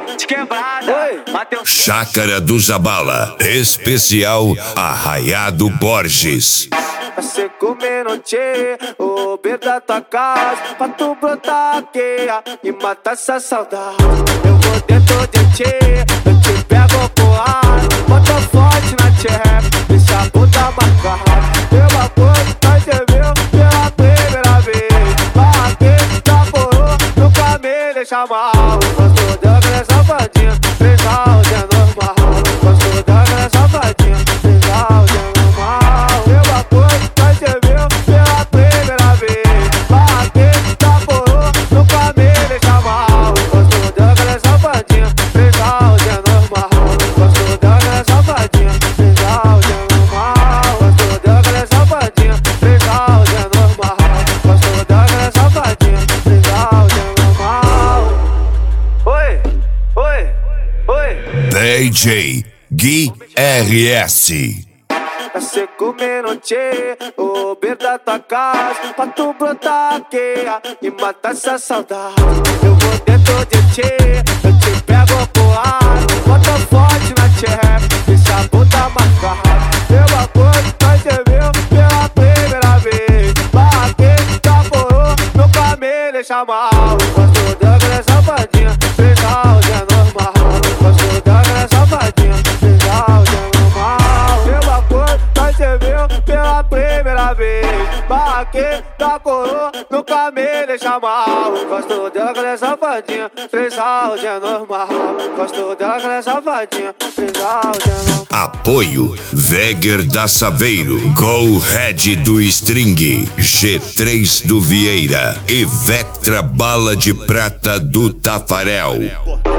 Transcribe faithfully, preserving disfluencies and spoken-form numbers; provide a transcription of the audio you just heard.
de quebrada. Bateu Chácara do Zabala, especial Arraiado Borges. Você comendo tchê, o beiro da tua casa, pra tu brotar aqui e matar essa saudade. Eu vou dentro de tchê, eu te pego pro ar, bota forte na tcheca, deixa a puta marcada. Pela coisa, nós se viu pela primeira vez. Aqui, tá porô, nunca me deixa mal. Gosto da velha safadinha, fez áudio é normal. Gosto da velha safadinha, fez áudio é normal. Pela coisa, nós se viu pela primeira vez. Aqui, tá porô, nunca me deixa mal. Gosto da velha safadinha, fez áudio é normal. Gosto da velha safadinha, fez áudio é normal. Gosto da velha safadinha, fez áudio é normal. Gosto da velha safadinha, fez áudio é normal. Oi, oi, oi. D J Gui R S. Você comendo tchê, o beiro da tua casa, pra tu brotar aqui e matar essa saudade. Eu vou dentro de tchê, eu te pego pro ar, bota forte na tcheca, deixa a puta marcada. Pela coisa, nós se viu pela primeira vez. Aqui, tá porô, nunca me deixa mal. Gosto da velha safadinha, fez áudio é normal. Gosto da velha safadinha, fez áudio é normal. Pela coisa, nós se viu pela primeira vez. Aqui, tá coroa, nunca me deixa mal. Gosto da velha safadinha, fez áudio é normal. Gosto da velha safadinha, fez áudio é normal. Apoio Veger da Saveiro, Go Red do String, G três do Vieira e Vectra Bala de Prata do Tafarel.